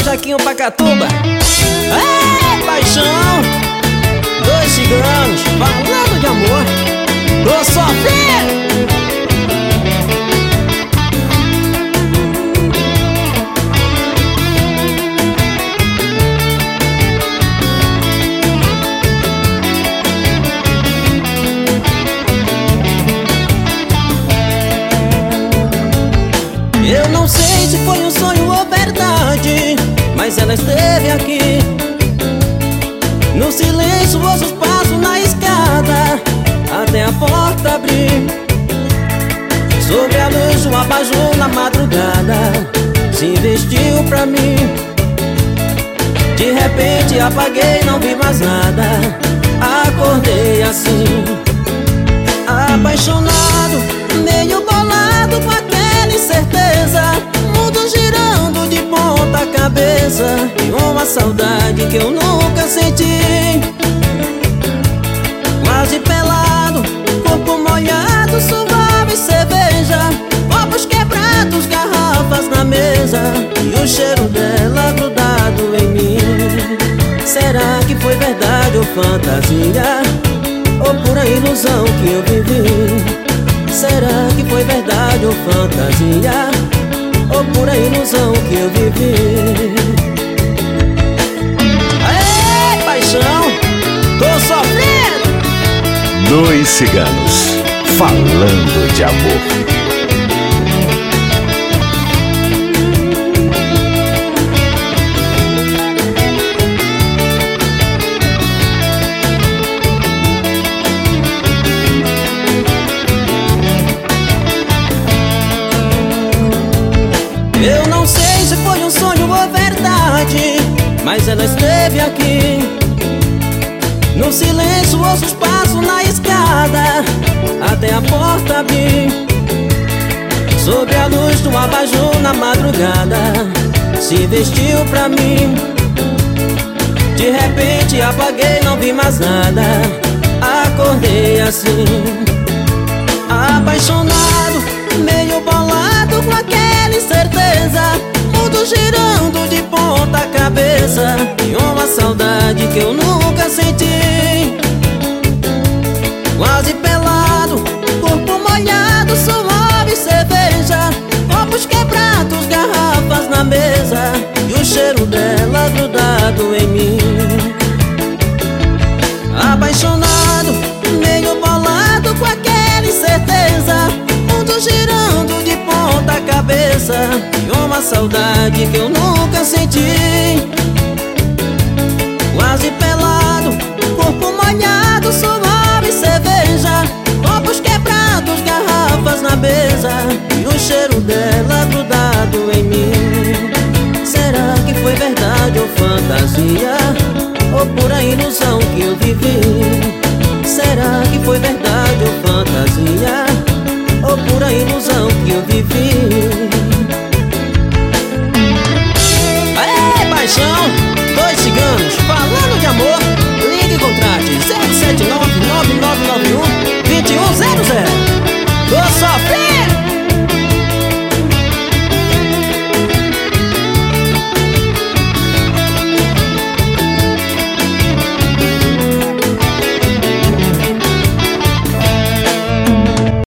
Jaquinho Pacatuba. É paixão, dois ciganos falando de amor. Tô sofrendo. Eu não sei se foi um sonho ou verdade, mas ela esteve aqui. No silêncio ouço os passos na escada, até a porta abrir. Sobre a luz um abajur na madrugada se vestiu pra mim. De repente apaguei, não vi mais nada. Acordei assim, apaixonado, meio bolado com aquela incerteza. Mundo girando de ponta cabeça e uma saudade que eu nunca senti. Quase pelado, corpo molhado, suave cerveja, copos quebrados, garrafas na mesa e o cheiro dela grudado em mim. Será que foi verdade ou fantasia, ou pura ilusão que eu vivi? Será que foi verdade ou fantasia, ou pura ilusão que eu vivi? Aê, paixão, tô sofrendo. Dois ciganos falando de amor. Eu não sei se foi um sonho ou verdade, mas ela esteve aqui. No silêncio ouço os passos na escada, até a porta abrir. Sob a luz do abajur na madrugada se vestiu pra mim. De repente apaguei, não vi mais nada. Acordei assim, apaixonado, meio bolado com aquela incerteza. Mundo girando de ponta cabeça e uma saudade que eu nunca senti. Quase pelado, corpo molhado, suave cerveja, copos quebrados, garrafas na mesa e o cheiro dela grudado em mim. Apaixonado, meio bolado com aquela incerteza. Mundo girando de ponta cabeça e uma saudade que eu nunca senti. Quase pelado, corpo molhado, suave cerveja, copos quebrados, garrafas na mesa e o cheiro dela grudado em mim. Será que foi verdade ou fantasia,